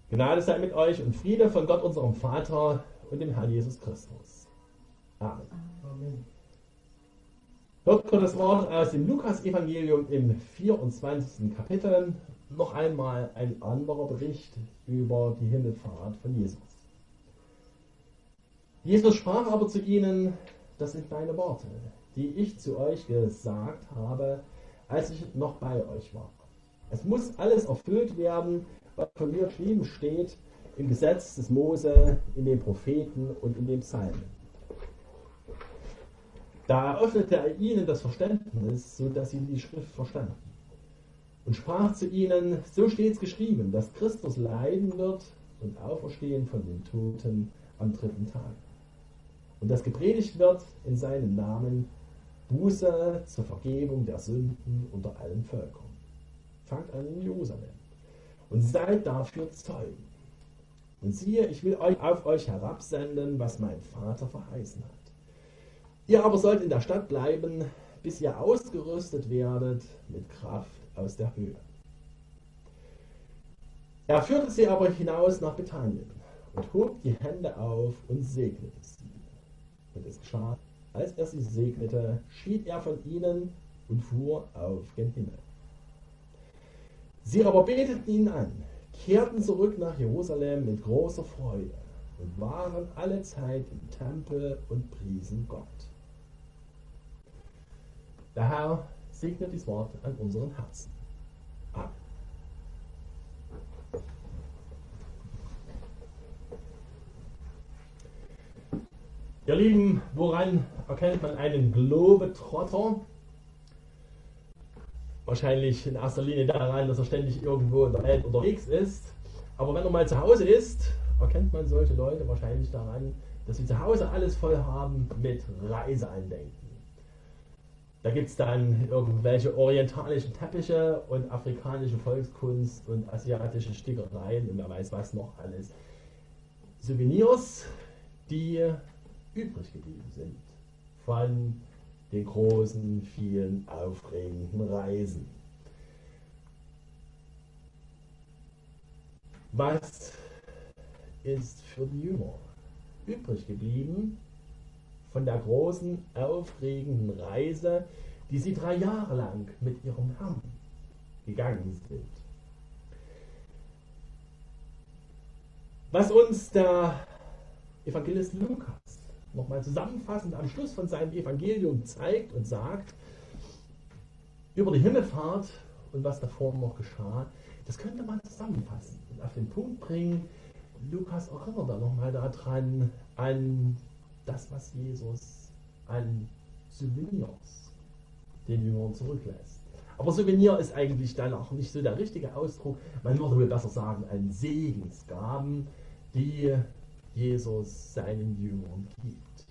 Gnade sei mit euch und Friede von Gott, unserem Vater und dem Herrn Jesus Christus. Amen. Amen. Hört Gottes Wort aus dem Lukas-Evangelium im 24. Kapitel. Noch einmal ein anderer Bericht über die Himmelfahrt von Jesus. Jesus sprach aber zu ihnen: Das sind meine Worte, die ich zu euch gesagt habe, als ich noch bei euch war. Es muss alles erfüllt werden, was von mir geschrieben steht im Gesetz des Mose, in den Propheten und in den Psalmen. Da eröffnete er ihnen das Verständnis, so dass sie die Schrift verstanden. Und sprach zu ihnen: So steht es geschrieben, dass Christus leiden wird und auferstehen von den Toten am 3. Tag. Und dass gepredigt wird in seinem Namen Buße zur Vergebung der Sünden unter allen Völkern. Fangt an in Jerusalem und seid dafür Zeugen. Und siehe, ich will auf euch herabsenden, was mein Vater verheißen hat. Ihr aber sollt in der Stadt bleiben, bis ihr ausgerüstet werdet mit Kraft aus der Höhe. Er führte sie aber hinaus nach Bethanien und hob die Hände auf und segnete sie. Und es geschah, als er sie segnete, schied er von ihnen und fuhr auf gen Himmel. Sie aber beteten ihn an, kehrten zurück nach Jerusalem mit großer Freude und waren alle Zeit im Tempel und priesen Gott. Der Herr segnet dieses Wort an unseren Herzen. Amen. Ihr Lieben, woran erkennt man einen Globetrotter? Wahrscheinlich in erster Linie daran, dass er ständig irgendwo in der Welt unterwegs ist. Aber wenn er mal zu Hause ist, erkennt man solche Leute wahrscheinlich daran, dass sie zu Hause alles voll haben mit Reiseandenken. Da gibt es dann irgendwelche orientalischen Teppiche und afrikanische Volkskunst und asiatische Stickereien und wer weiß was noch alles. Souvenirs, die übrig geblieben sind von den großen, vielen, aufregenden Reisen. Was ist für die Jünger übrig geblieben von der großen, aufregenden Reise, die sie 3 Jahre lang mit ihrem Herrn gegangen sind? Was uns der Evangelist Lukas nochmal zusammenfassend am Schluss von seinem Evangelium zeigt und sagt über die Himmelfahrt und was davor noch geschah, das könnte man zusammenfassen und auf den Punkt bringen. Lukas erinnert da nochmal daran, an das, was Jesus an Souvenirs den Jüngern zurücklässt. Aber Souvenir ist eigentlich dann auch nicht so der richtige Ausdruck. Man würde wohl besser sagen, an Segensgaben, die Jesus seinen Jüngern gibt.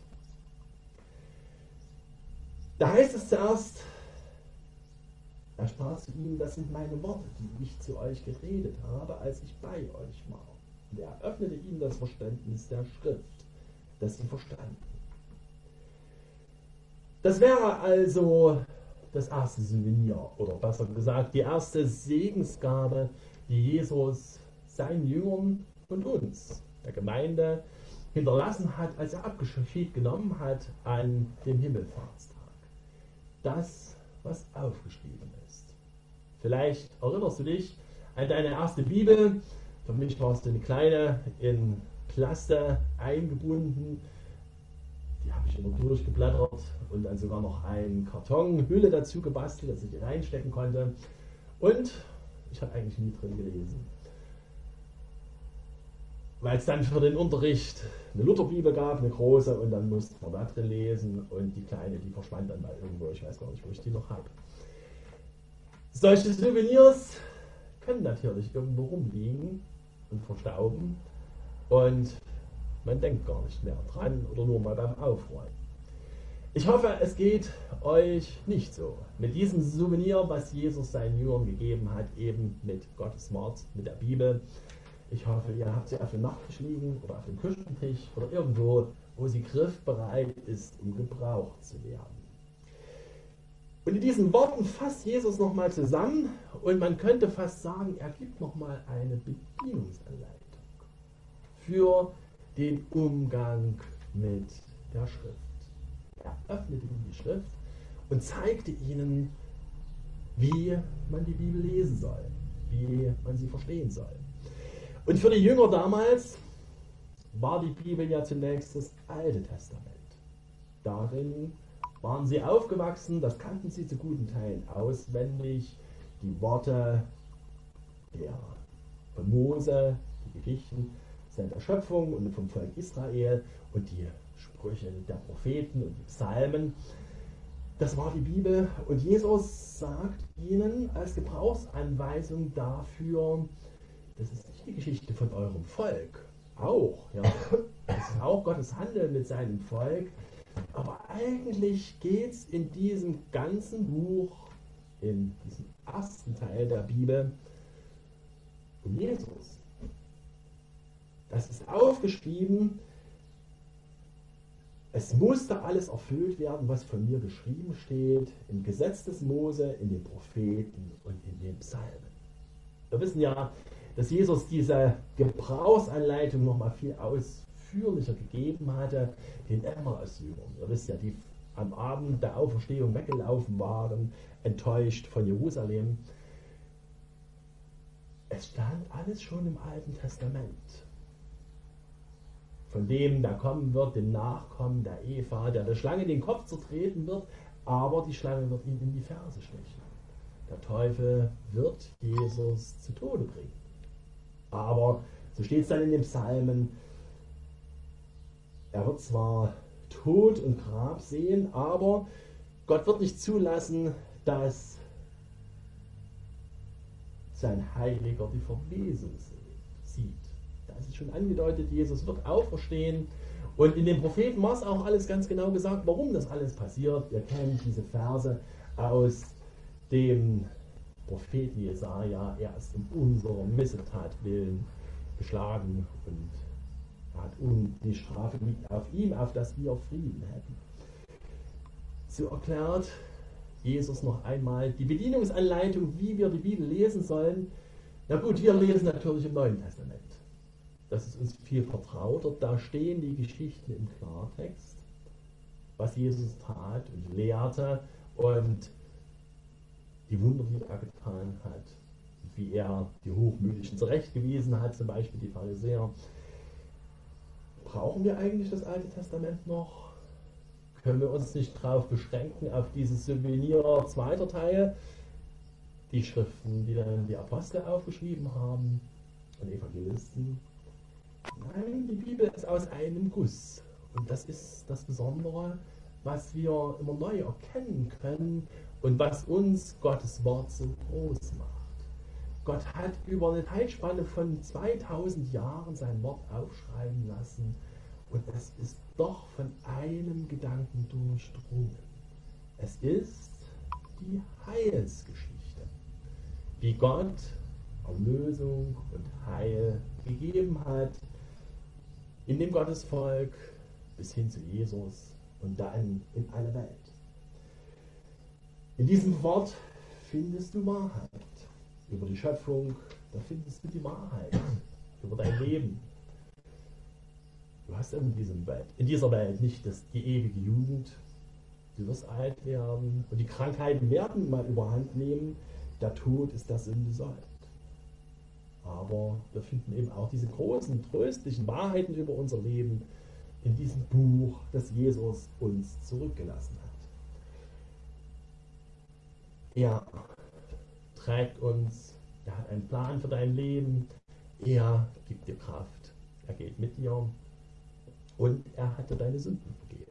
Da heißt es zuerst, er sprach zu ihnen: Das sind meine Worte, die ich zu euch geredet habe, als ich bei euch war. Und er öffnete ihnen das Verständnis der Schrift, das sie verstanden. Das wäre also das erste Souvenir, oder besser gesagt, die erste Segensgabe, die Jesus seinen Jüngern und uns, der Gemeinde, hinterlassen hat, als er Abschied genommen hat an dem Himmelfahrtstag. Das, was aufgeschrieben ist. Vielleicht erinnerst du dich an deine erste Bibel. Für mich war es eine kleine, in Plaste eingebunden. Die habe ich immer durchgeblättert und dann sogar noch eine Kartonhülle dazu gebastelt, dass ich reinstecken konnte. Und ich habe eigentlich nie drin gelesen. Weil es dann für den Unterricht eine Lutherbibel gab, eine große, und dann musste man da drin lesen und die kleine, die verschwand dann mal irgendwo, ich weiß gar nicht, wo ich die noch habe. Solche Souvenirs können natürlich irgendwo rumliegen und verstauben und man denkt gar nicht mehr dran oder nur mal beim Aufräumen. Ich hoffe, es geht euch nicht so. Mit diesem Souvenir, was Jesus seinen Jüngern gegeben hat, eben mit Gottes Wort, mit der Bibel. Ich hoffe, ihr habt sie auf dem Nachttisch liegen oder auf dem Küchentisch oder irgendwo, wo sie griffbereit ist, um gebraucht zu werden. Und in diesen Worten fasst Jesus nochmal zusammen und man könnte fast sagen, er gibt nochmal eine Bedienungsanleitung. für den Umgang mit der Schrift. Er öffnete ihnen die Schrift und zeigte ihnen, wie man die Bibel lesen soll, wie man sie verstehen soll. Und für die Jünger damals war die Bibel ja zunächst das Alte Testament. Darin waren sie aufgewachsen, das kannten sie zu guten Teilen auswendig, die Worte von Mose, die Geschichten seit der Schöpfung und vom Volk Israel und die Sprüche der Propheten und die Psalmen. Das war die Bibel und Jesus sagt ihnen als Gebrauchsanweisung dafür, das ist nicht die Geschichte von eurem Volk, auch, ja, das ist auch Gottes Handeln mit seinem Volk, aber eigentlich geht es in diesem ganzen Buch, in diesem ersten Teil der Bibel, um Jesus. Das ist aufgeschrieben, es musste alles erfüllt werden, was von mir geschrieben steht, im Gesetz des Mose, in den Propheten und in den Psalmen. Wir wissen ja, dass Jesus diese Gebrauchsanleitung nochmal viel ausführlicher gegeben hatte, den Emmaus-Jüngern. Ihr wisst ja, die am Abend der Auferstehung weggelaufen waren, enttäuscht von Jerusalem. Es stand alles schon im Alten Testament. Von dem, der kommen wird, dem Nachkommen der Eva, der Schlange den Kopf zertreten wird, aber die Schlange wird ihn in die Ferse stechen. Der Teufel wird Jesus zu Tode bringen. Aber, so steht es dann in den Psalmen, er wird zwar Tod und Grab sehen, aber Gott wird nicht zulassen, dass sein Heiliger die Verwesung sieht. Da ist es schon angedeutet, Jesus wird auferstehen. Und in den Propheten war es auch alles ganz genau gesagt, warum das alles passiert. Ihr kennt diese Verse aus dem Propheten Jesaja. Er ist um unserer Missetat willen geschlagen und die Strafe liegt auf ihm, auf dass wir Frieden hätten. So erklärt Jesus noch einmal die Bedienungsanleitung, wie wir die Bibel lesen sollen. Na gut, wir lesen natürlich im Neuen Testament. Das ist uns viel vertrauter. Da stehen die Geschichten im Klartext, was Jesus tat und lehrte und die Wunder, die er getan hat, wie er die Hochmütigen zurechtgewiesen hat, zum Beispiel die Pharisäer. Brauchen wir eigentlich das Alte Testament noch? Können wir uns nicht darauf beschränken, auf dieses Souvenir zweiter Teil, die Schriften, die dann die Apostel aufgeschrieben haben und Evangelisten? Nein, die Bibel ist aus einem Guss. Und das ist das Besondere, was wir immer neu erkennen können und was uns Gottes Wort so groß macht. Gott hat über eine Zeitspanne von 2000 Jahren sein Wort aufschreiben lassen und es ist doch von einem Gedanken durchdrungen. Es ist die Heilsgeschichte, wie Gott Erlösung und Heil gegeben hat in dem Gottesvolk bis hin zu Jesus und dann in alle Welt. In diesem Wort findest du Wahrheit. Über die Schöpfung, da findest du die Wahrheit. Über dein Leben. Du hast in dieser Welt nicht die ewige Jugend. Du wirst alt werden und die Krankheiten werden mal überhand nehmen. Der Tod ist der Sünde Sold. Aber wir finden eben auch diese großen, tröstlichen Wahrheiten über unser Leben in diesem Buch, das Jesus uns zurückgelassen hat. Er trägt uns, er hat einen Plan für dein Leben, er gibt dir Kraft, er geht mit dir und er hat dir deine Sünden vergeben.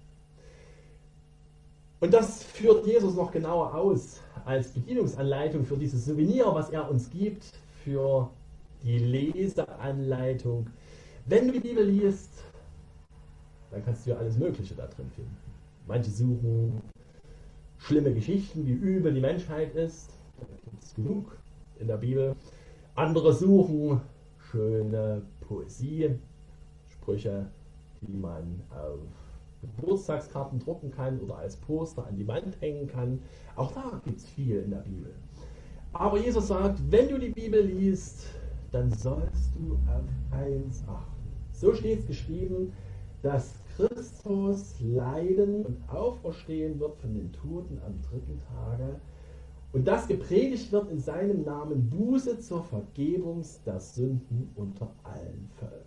Und das führt Jesus noch genauer aus als Bedienungsanleitung für dieses Souvenir, was er uns gibt, für die Leseanleitung. Wenn du die Bibel liest, dann kannst du ja alles Mögliche da drin finden. Manche suchen schlimme Geschichten, wie übel die Menschheit ist. Da gibt es genug in der Bibel. Andere suchen schöne Poesie, Sprüche, die man auf Geburtstagskarten drucken kann oder als Poster an die Wand hängen kann. Auch da gibt es viel in der Bibel. Aber Jesus sagt, wenn du die Bibel liest, dann sollst du auf eins achten. So steht es geschrieben, dass Christus leiden und auferstehen wird von den Toten am dritten Tage und dass gepredigt wird in seinem Namen Buße zur Vergebung der Sünden unter allen Völkern.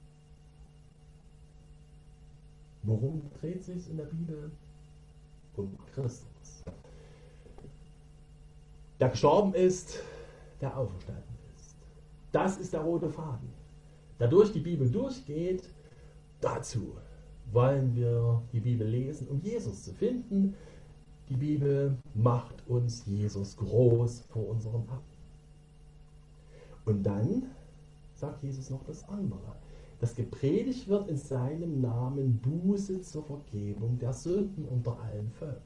Worum dreht sich in der Bibel? Um Christus. Der gestorben ist, der auferstanden ist. Das ist der rote Faden, der durch die Bibel durchgeht. Dazu wollen wir die Bibel lesen, um Jesus zu finden. Die Bibel macht uns Jesus groß vor unserem Augen. Und dann sagt Jesus noch das andere, dass gepredigt wird in seinem Namen Buße zur Vergebung der Sünden unter allen Völkern.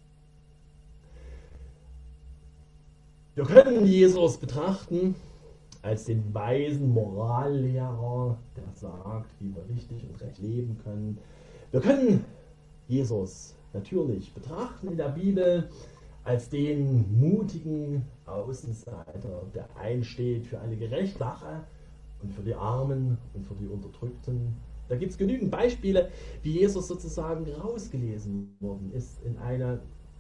Wir können Jesus betrachten als den weisen Morallehrer, der sagt, wie wir richtig und recht leben können. Wir können Jesus natürlich betrachten in der Bibel als den mutigen Außenseiter, der einsteht für eine gerechte Sache und für die Armen und für die Unterdrückten. Da gibt es genügend Beispiele, wie Jesus sozusagen rausgelesen worden ist in eine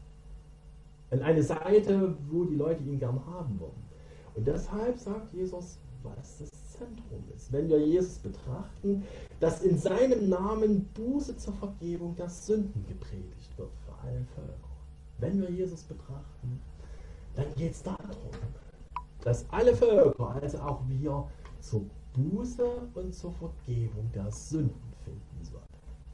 Seite, wo die Leute ihn gern haben wollen. Und deshalb sagt Jesus, was das Zentrum ist. Wenn wir Jesus betrachten, dass in seinem Namen Buße zur Vergebung der Sünden gepredigt wird für alle Völker. Wenn wir Jesus betrachten, dann geht es darum, dass alle Völker, also auch wir, zur Buße und zur Vergebung der Sünden finden sollen.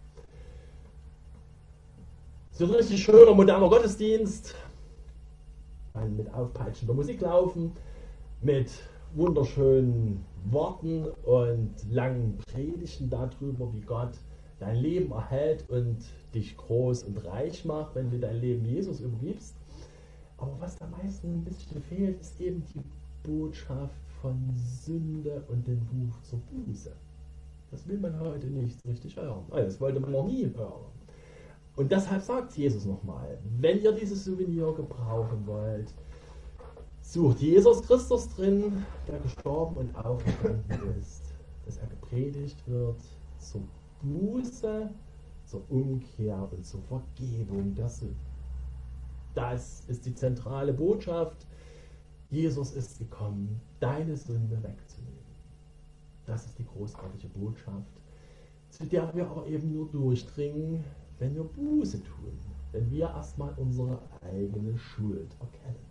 So ein richtig schöner, moderner Gottesdienst, mit aufpeitschender Musik laufen, mit wunderschönen Worten und langen Predigten darüber, wie Gott dein Leben erhält und dich groß und reich macht, wenn du dein Leben Jesus übergibst. Aber was da meistens ein bisschen fehlt, ist eben die Botschaft von Sünde und den Ruf zur Buße. Das will man heute nicht richtig hören. Das wollte man noch nie hören. Und deshalb sagt Jesus nochmal, wenn ihr dieses Souvenir gebrauchen wollt, sucht Jesus Christus drin, der gestorben und auferstanden ist, dass er gepredigt wird zur Buße, zur Umkehr und zur Vergebung der Sünden. Das ist die zentrale Botschaft. Jesus ist gekommen, deine Sünde wegzunehmen. Das ist die großartige Botschaft, zu der wir aber eben nur durchdringen, wenn wir Buße tun, wenn wir erstmal unsere eigene Schuld erkennen.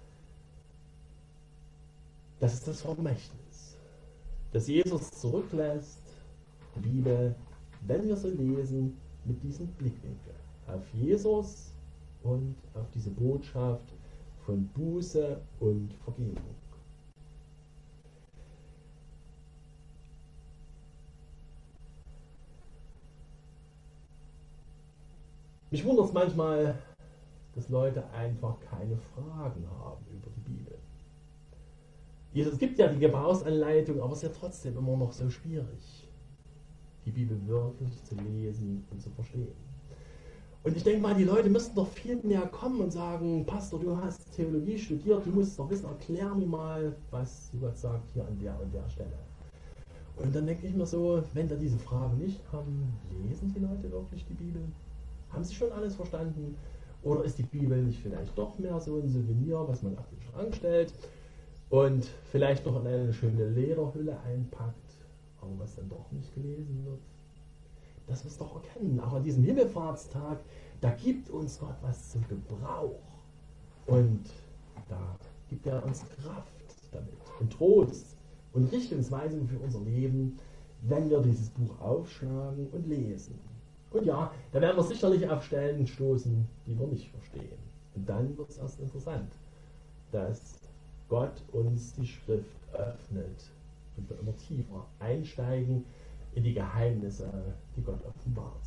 Das ist das Vermächtnis, das Jesus zurücklässt, die Bibel, wenn wir sie lesen, mit diesem Blickwinkel auf Jesus und auf diese Botschaft von Buße und Vergebung. Mich wundert es manchmal, dass Leute einfach keine Fragen haben über die Bibel. Es gibt ja die Gebrauchsanleitung, aber es ist ja trotzdem immer noch so schwierig, die Bibel wirklich zu lesen und zu verstehen. Und ich denke mal, die Leute müssten doch viel mehr kommen und sagen, Pastor, du hast Theologie studiert, du musst doch wissen, erklär mir mal, was Gott sagt hier an der und der Stelle. Und dann denke ich mir so, wenn da diese Fragen nicht kommen, lesen die Leute wirklich die Bibel? Haben sie schon alles verstanden? Oder ist die Bibel nicht vielleicht doch mehr so ein Souvenir, was man auf den Schrank stellt und vielleicht noch in eine schöne Lederhülle einpackt, aber was dann doch nicht gelesen wird? Das wirst du doch erkennen. Auch an diesem Himmelfahrtstag, da gibt uns Gott was zum Gebrauch. Und da gibt er uns Kraft damit und Trost und Richtungsweisung für unser Leben, wenn wir dieses Buch aufschlagen und lesen. Und ja, da werden wir sicherlich auf Stellen stoßen, die wir nicht verstehen. Und dann wird es erst interessant, dass Gott uns die Schrift öffnet und wir immer tiefer einsteigen in die Geheimnisse, die Gott offenbart.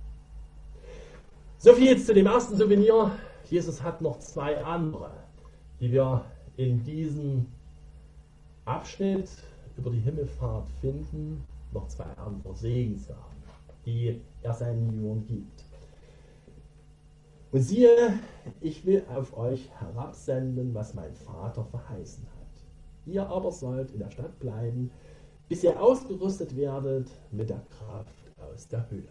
So viel jetzt zu dem ersten Souvenir. Jesus hat noch zwei andere, die wir in diesem Abschnitt über die Himmelfahrt finden. Noch zwei andere Segensgaben, die er seinen Jüngern gibt. Und siehe, ich will auf euch herabsenden, was mein Vater verheißen hat. Ihr aber sollt in der Stadt bleiben, bis ihr ausgerüstet werdet mit der Kraft aus der Höhe.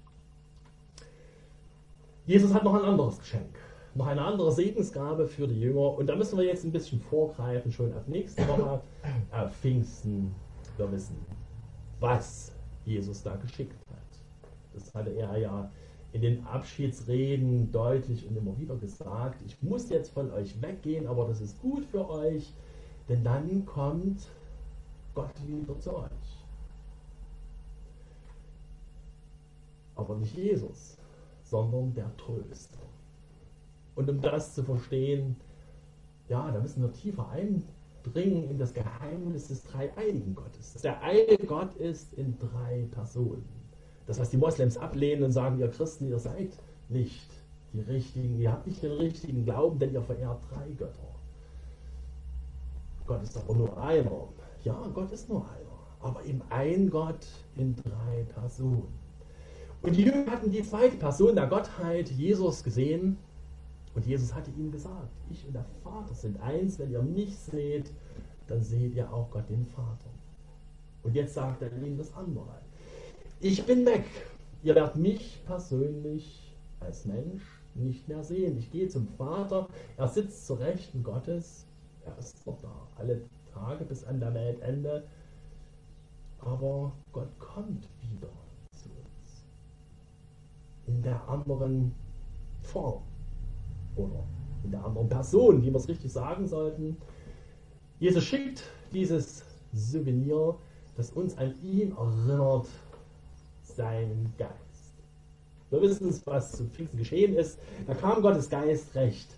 Jesus hat noch ein anderes Geschenk, noch eine andere Segensgabe für die Jünger. Und da müssen wir jetzt ein bisschen vorgreifen, schon auf nächste Woche, auf Pfingsten. Wir wissen, was Jesus da geschickt hat. Das hatte er ja in den Abschiedsreden deutlich und immer wieder gesagt. Ich muss jetzt von euch weggehen, aber das ist gut für euch, denn dann kommt Gott wieder zu euch. Aber nicht Jesus, sondern der Tröster. Und um das zu verstehen, ja, da müssen wir tiefer eindringen in das Geheimnis des dreieinigen Gottes. Dass der eine Gott ist in 3 Personen. Das, was die Moslems ablehnen und sagen, ihr Christen, ihr seid nicht die richtigen, ihr habt nicht den richtigen Glauben, denn ihr verehrt 3 Götter. Gott ist aber nur einer. Ja, Gott ist nur einer. Aber eben ein Gott in 3 Personen. Und die Jünger hatten die zweite Person der Gottheit, Jesus, gesehen. Und Jesus hatte ihnen gesagt, ich und der Vater sind eins. Wenn ihr mich seht, dann seht ihr auch Gott, den Vater. Und jetzt sagt er ihnen das andere. Ich bin weg. Ihr werdet mich persönlich als Mensch nicht mehr sehen. Ich gehe zum Vater. Er sitzt zur Rechten Gottes. Er ist noch da. Alle Tage bis an der Weltende. Aber Gott kommt wieder zu uns. In der anderen Form. Oder in der anderen Person, wie wir es richtig sagen sollten. Jesus schickt dieses Souvenir, das uns an ihn erinnert, seinen Geist. Wir wissen, was zu Pfingsten geschehen ist. Da kam Gottes Geist recht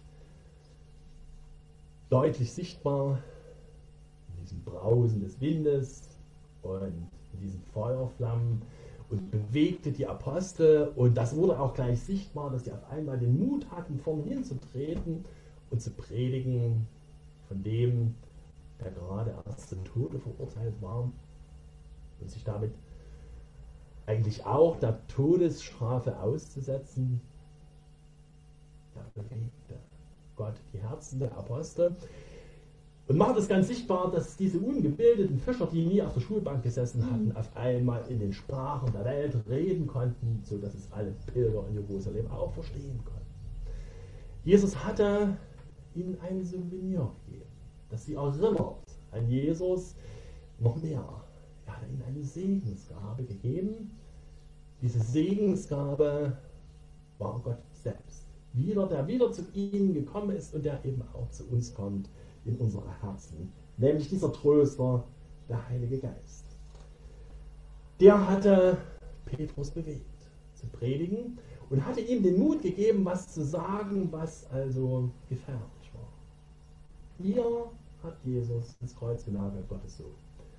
deutlich sichtbar in diesem Brausen des Windes und in diesen Feuerflammen und bewegte die Apostel. Und das wurde auch gleich sichtbar, dass sie auf einmal den Mut hatten, vorne hinzutreten und zu predigen von dem, der gerade erst zum Tode verurteilt war und sich damit eigentlich auch der Todesstrafe auszusetzen. Da bewegte Gott die Herzen der Apostel und macht es ganz sichtbar, dass diese ungebildeten Fischer, die nie auf der Schulbank gesessen hatten, auf einmal in den Sprachen der Welt reden konnten, sodass es alle Pilger in Jerusalem auch verstehen konnten. Jesus hatte ihnen ein Souvenir gegeben, das sie erinnert an Jesus. Noch mehr, er hat ihnen eine Segensgabe gegeben. Diese Segensgabe war Gott selbst. Der wieder zu ihnen gekommen ist und der eben auch zu uns kommt in unsere Herzen. Nämlich dieser Tröster, der Heilige Geist. Der hatte Petrus bewegt, zu predigen und hatte ihm den Mut gegeben, was zu sagen, was also gefährlich war. Ihr hat Jesus ins Kreuz genagelt, Gottes Sohn.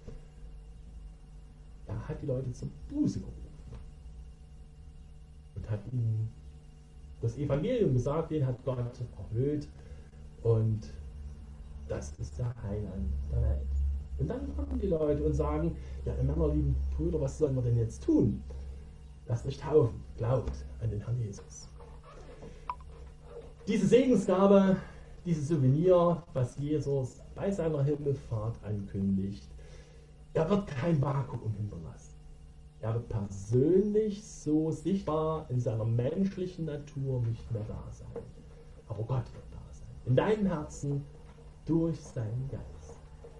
Er hat die Leute zur Buße gerufen und hat ihnen das Evangelium gesagt, den hat Gott erhöht und das ist der Heiland der Welt. Und dann kommen die Leute und sagen, ja, ihr Männer, lieben Brüder, was sollen wir denn jetzt tun? Lasst euch taufen, glaubt an den Herrn Jesus. Diese Segensgabe, dieses Souvenir, was Jesus bei seiner Himmelfahrt ankündigt, er wird kein Vakuum hinterlassen. Er wird persönlich so sichtbar in seiner menschlichen Natur nicht mehr da sein. Aber Gott wird da sein. In deinem Herzen durch seinen Geist.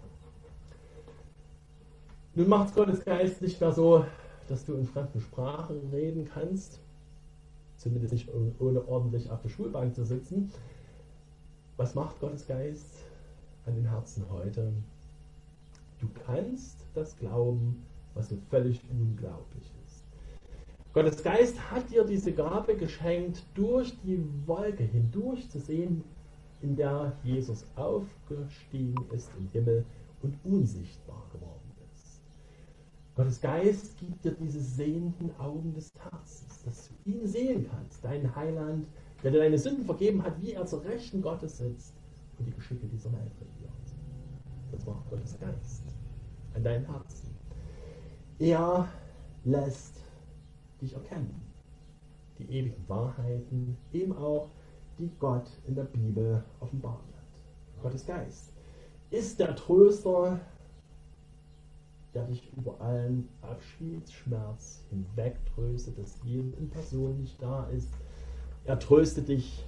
Nun macht es Gottes Geist nicht mehr so, dass du in fremden Sprachen reden kannst. Zumindest nicht ohne ordentlich auf der Schulbank zu sitzen. Was macht Gottes Geist an den Herzen heute? Du kannst das glauben, was so völlig unglaublich ist. Gottes Geist hat dir diese Gabe geschenkt, durch die Wolke hindurch zu sehen, in der Jesus aufgestiegen ist im Himmel und unsichtbar geworden ist. Gottes Geist gibt dir diese sehenden Augen des Herzens, dass du ihn sehen kannst, deinen Heiland, der dir deine Sünden vergeben hat, wie er zur Rechten Gottes sitzt und die Geschicke dieser Welt regiert. Das macht Gottes Geist an deinem Herzen. Er lässt dich erkennen, die ewigen Wahrheiten, eben auch, die Gott in der Bibel offenbart hat. Gottes Geist ist der Tröster, der dich über allen Abschiedsschmerz hinweg tröstet, dass Jesus in Person nicht da ist. Er tröstet dich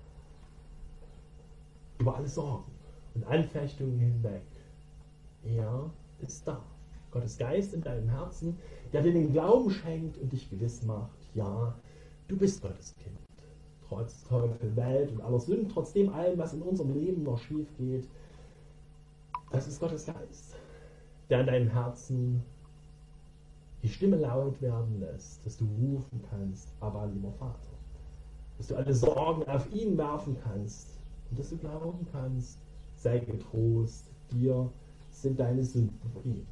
über alle Sorgen und Anfechtungen hinweg. Er ist da. Gottes Geist in deinem Herzen, der dir den Glauben schenkt und dich gewiss macht, ja, du bist Gottes Kind. Trotz Teufel, Welt und aller Sünden, trotzdem allem, was in unserem Leben noch schief geht, das ist Gottes Geist, der in deinem Herzen die Stimme laut werden lässt, dass du rufen kannst, aber lieber Vater. Dass du alle Sorgen auf ihn werfen kannst und dass du glauben kannst, sei getrost, dir sind deine Sünden vergeben.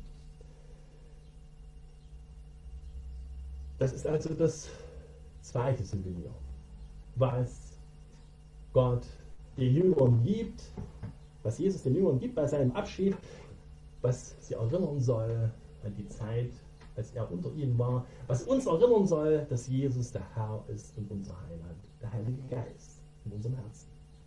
Das ist also das zweite Souvenir, was Gott den Jüngern gibt, was Jesus den Jüngern gibt bei seinem Abschied, was sie erinnern soll an die Zeit, als er unter ihnen war, was uns erinnern soll, dass Jesus der Herr ist und unser Heiland, der Heilige Geist in unserem Herzen.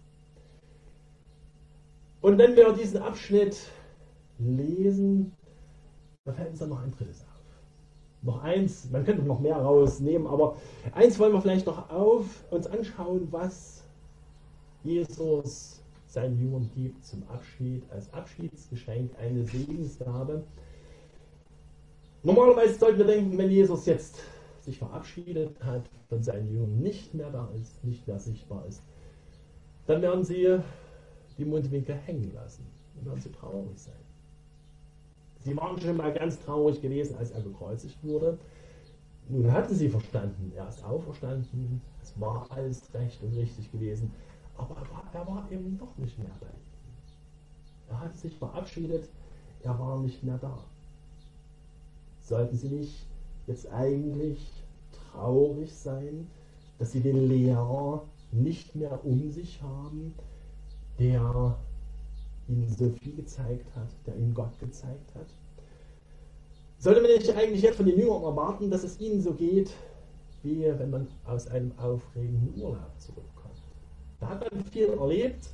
Und wenn wir diesen Abschnitt lesen, da fällt uns dann noch ein drittes auf. Noch eins, man könnte noch mehr rausnehmen, aber eins wollen wir vielleicht noch uns anschauen, was Jesus seinen Jüngern gibt zum Abschied, als Abschiedsgeschenk, eine Segensgabe. Normalerweise sollten wir denken, wenn Jesus jetzt sich verabschiedet hat, von seinen Jüngern nicht mehr da ist, nicht mehr sichtbar ist, dann werden sie die Mundwinkel hängen lassen und werden sie traurig sein. Sie waren schon mal ganz traurig gewesen, als er gekreuzigt wurde. Nun hatten sie verstanden, er ist auferstanden, es war alles recht und richtig gewesen, aber er war eben doch nicht mehr bei ihnen. Er hatte sich verabschiedet, er war nicht mehr da. Sollten sie nicht jetzt eigentlich traurig sein, dass sie den Lehrer nicht mehr um sich haben, der ihnen so viel gezeigt hat, der ihnen Gott gezeigt hat? Sollte man nicht eigentlich jetzt von den Jüngern erwarten, dass es ihnen so geht, wie wenn man aus einem aufregenden Urlaub zurückkommt? Da hat man viel erlebt,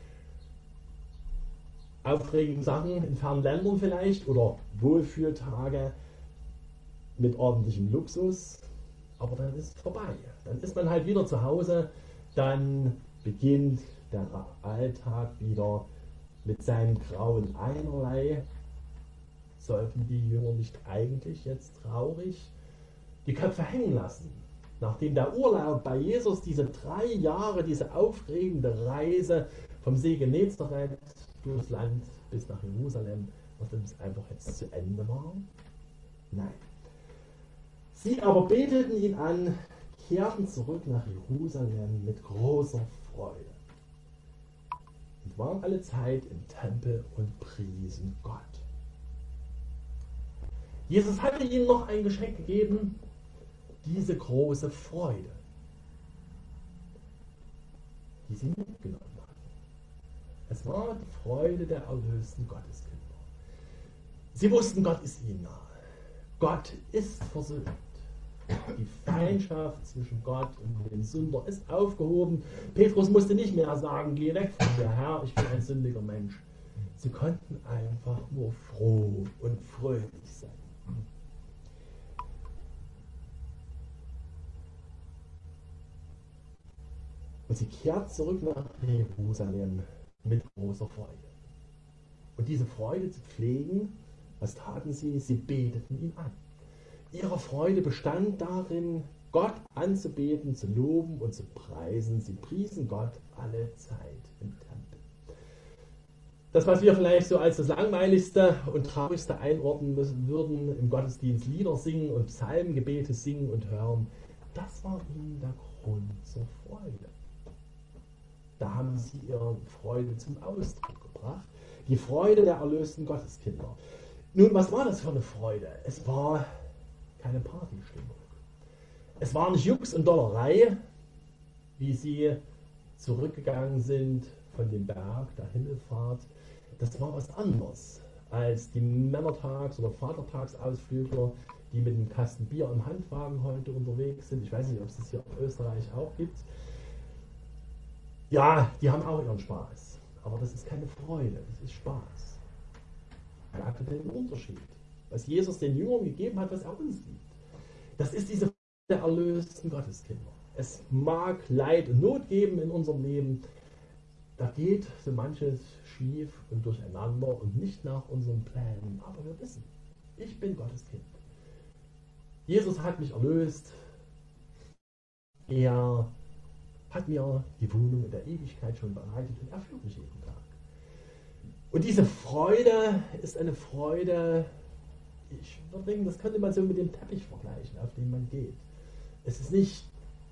aufregende Sachen in fernen Ländern vielleicht oder Wohlfühltage mit ordentlichem Luxus, aber dann ist es vorbei. Dann ist man halt wieder zu Hause, dann beginnt der Alltag wieder mit seinem grauen Einerlei. Sollten die Jünger nicht eigentlich jetzt traurig die Köpfe hängen lassen, nachdem der Urlaub bei Jesus, diese 3 Jahre, diese aufregende Reise vom See Genezareth durchs Land bis nach Jerusalem, nachdem es einfach jetzt zu Ende war? Nein. Sie aber beteten ihn an, kehrten zurück nach Jerusalem mit großer Freude und waren alle Zeit im Tempel und priesen Gott. Jesus hatte ihnen noch ein Geschenk gegeben, diese große Freude, die sie mitgenommen hatten. Es war die Freude der erlösten Gotteskinder. Sie wussten, Gott ist ihnen nahe. Gott ist versöhnt. Die Feindschaft zwischen Gott und dem Sünder ist aufgehoben. Petrus musste nicht mehr sagen, geh weg von mir, Herr, ich bin ein sündiger Mensch. Sie konnten einfach nur froh und fröhlich sein. Und sie kehrt zurück nach Jerusalem mit großer Freude. Und diese Freude zu pflegen, was taten sie? Sie beteten ihn an. Ihre Freude bestand darin, Gott anzubeten, zu loben und zu preisen. Sie priesen Gott alle Zeit im Tempel. Das, was wir vielleicht so als das langweiligste und traurigste einordnen würden, im Gottesdienst Lieder singen und Psalmgebete singen und hören, das war ihnen der Grund zur Freude. Da haben sie ihre Freude zum Ausdruck gebracht. Die Freude der erlösten Gotteskinder. Nun, was war das für eine Freude? Es war keine Partystimmung. Es war nicht Jux und Dollerei, wie sie zurückgegangen sind von dem Berg der Himmelfahrt. Das war was anderes als die Männertags- oder Vatertagsausflügler, die mit einem Kasten Bier im Handwagen heute unterwegs sind. Ich weiß nicht, ob es das hier in Österreich auch gibt. Ja, die haben auch ihren Spaß. Aber das ist keine Freude, das ist Spaß. Merkt ihr den Unterschied? was Jesus den Jüngern gegeben hat, was er uns gibt. Das ist diese Freude der erlösten Gotteskinder. Es mag Leid und Not geben in unserem Leben. Da geht so manches schief und durcheinander und nicht nach unseren Plänen. Aber wir wissen, ich bin Gottes Kind. Jesus hat mich erlöst. Er hat mir die Wohnung in der Ewigkeit schon bereitet und er führt mich jeden Tag. Und diese Freude ist eine Freude, ich würde denken, das könnte man so mit dem Teppich vergleichen, auf den man geht. Es ist nicht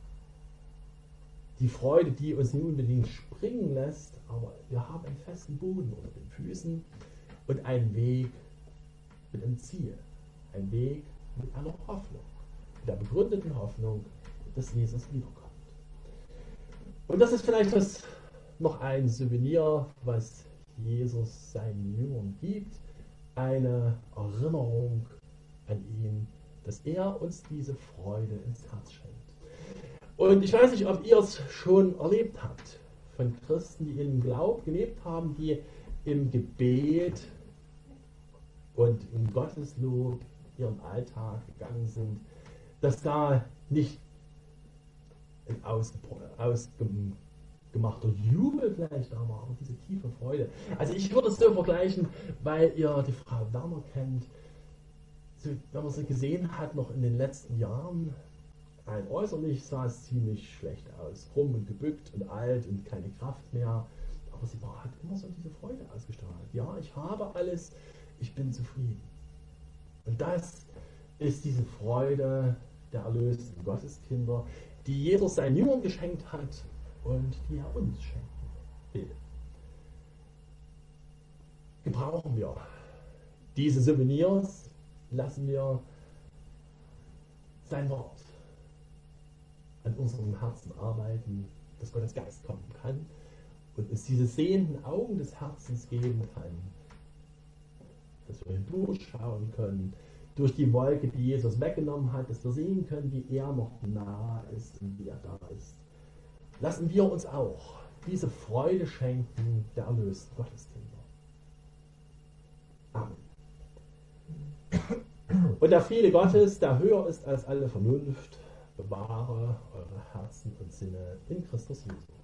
die Freude, die uns nicht unbedingt springen lässt, aber wir haben einen festen Boden unter den Füßen und einen Weg mit einem Ziel. Ein Weg mit einer Hoffnung, mit der begründeten Hoffnung, dass Jesus wiederkommt. Und das ist vielleicht noch ein Souvenir, was Jesus seinen Jüngern gibt, eine Erinnerung an ihn, dass er uns diese Freude ins Herz schenkt. Und ich weiß nicht, ob ihr es schon erlebt habt von Christen, die im Glauben gelebt haben, die im Gebet und im Gotteslob ihren Alltag gegangen sind, dass da nicht ein ausgemachter Jubel vielleicht da war, aber diese tiefe Freude. Also ich würde es so vergleichen, weil ihr die Frau Werner kennt, so, wenn man sie gesehen hat noch in den letzten Jahren, rein äußerlich sah es ziemlich schlecht aus, krumm und gebückt und alt und keine Kraft mehr, aber sie hat immer so diese Freude ausgestrahlt. Ja, ich habe alles, ich bin zufrieden. Und das ist diese Freude der erlösten Gotteskinder, die Jesus seinen Jüngern geschenkt hat und die er uns schenken will. Gebrauchen wir diese Souvenirs, lassen wir sein Wort an unserem Herzen arbeiten, dass Gottes Geist kommen kann und uns diese sehenden Augen des Herzens geben kann, dass wir hindurchschauen können, durch die Wolke, die Jesus weggenommen hat, dass wir sehen können, wie er noch nah ist und wie er da ist. Lassen wir uns auch diese Freude schenken der erlösten Gotteskinder. Amen. Und der Friede Gottes, der höher ist als alle Vernunft, bewahre eure Herzen und Sinne in Christus Jesus.